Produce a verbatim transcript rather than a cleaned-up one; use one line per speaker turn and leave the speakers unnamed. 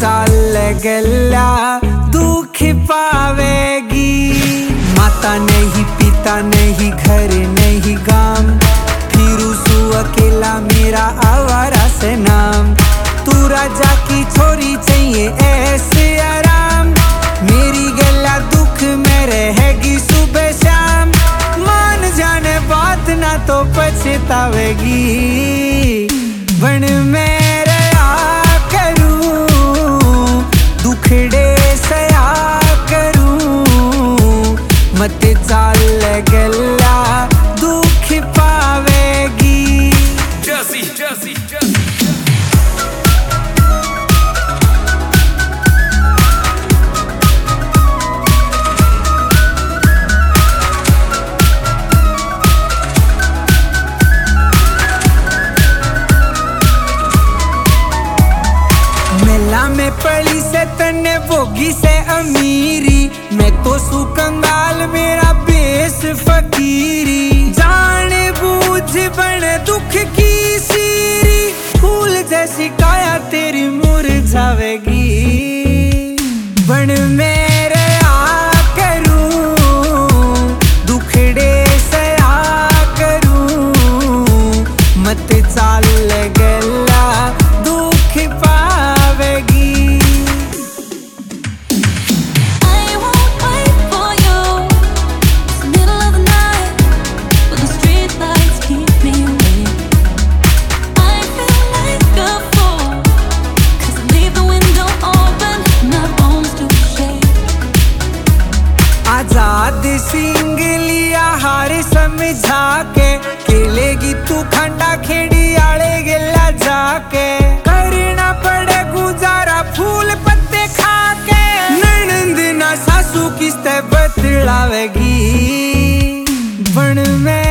चाल गल्ला दुख पावेगी। माता नहीं पिता नहीं घर नहीं गाम, फिरू सु अकेला मेरा आवारा से नाम। तू राजा की छोरी चाहिए ऐसे आराम, मेरी गला दुख में रहेगी सुबह शाम। मान जाने बात ना तो पछतावेगी, बन मेरे आ करूं दुखड़े सया करूं। मत चाल गल्ला दुख पावेगी।
Jersey, Jersey, Jersey.
मेला में पड़ी से तन्ने भोगी से अमीरी, मैं तो सू कंगाल मेरा बेस फकीरी। जाने बूझ बन दुख की सीरी, फूल जैसी काया तेरी मुरझावेगी। बन मेरे आ करूं दुखड़े सया करूं। मत चाल गल्ला दुख पावेगी। आजाद सिंह लिया हार समझा के, खेलेगी तू खंडा खेड़ी आले गिला जाके। करना पड़े गुजारा फूल पत्ते खा के, ननंद ना सासू किस्ते बतलावेगी। बन में